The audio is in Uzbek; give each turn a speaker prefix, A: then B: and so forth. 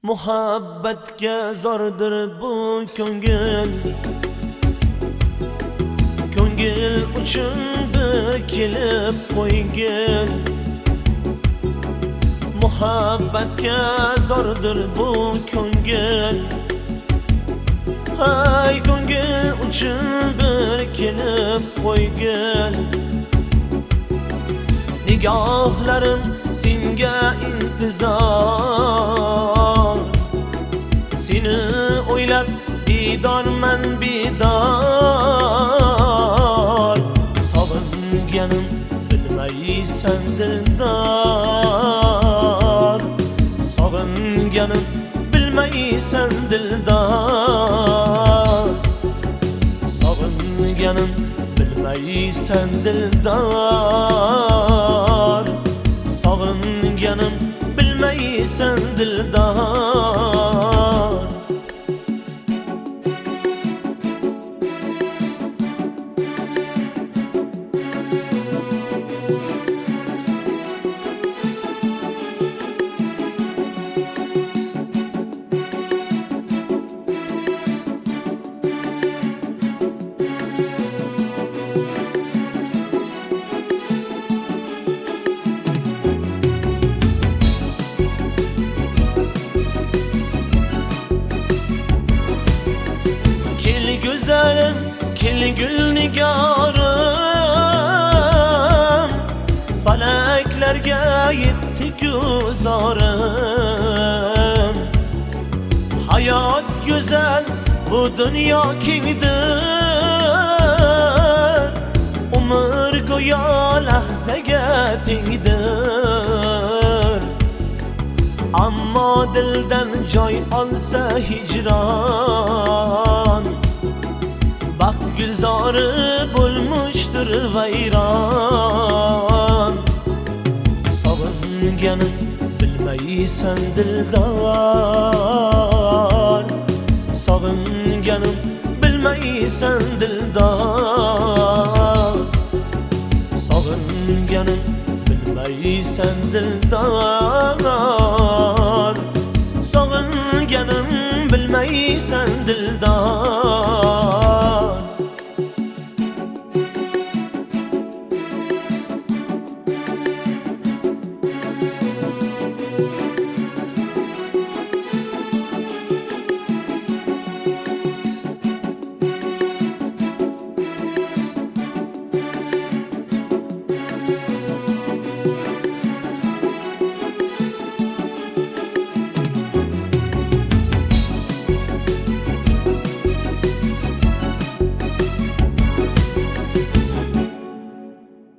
A: Muhabbatga zordir bu ko'ngil, ko'ngil uchun kelib qo'ygil. Muhabbatga zordir bu ko'ngil, hay ko'ngil uchun bir kelib qo'ygil. Nigohlarim senga intizor, seni o'ylab bedorman bedor. Sog'inganim bilmaysan dildor, sog'inganim bilmaysan dildor, sog'inganim bilmaysan dildor, sog'inganim bilmaysan dildor. Güzelim, kel gül nigarım, falaklarga yetti guzorim. Hayot güzel, bu dünya kengdir, umr go'yo lahzaga tengdir. Ammo dildan joy olsa hijron, baxt gulzori bo'lmishdir vayron. Sog'inganim bilmaysan dildor, sog'inganim bilmaysan dildor, sog'inganim bilmaysan dildor, sog'inganim bilmaysan dildor.